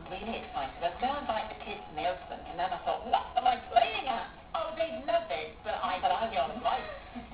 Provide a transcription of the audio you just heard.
really excited. I was going to invite the kids and the husband, and then I thought, what am I playing at? Oh, they'd love it, but I thought I'd be on a flight.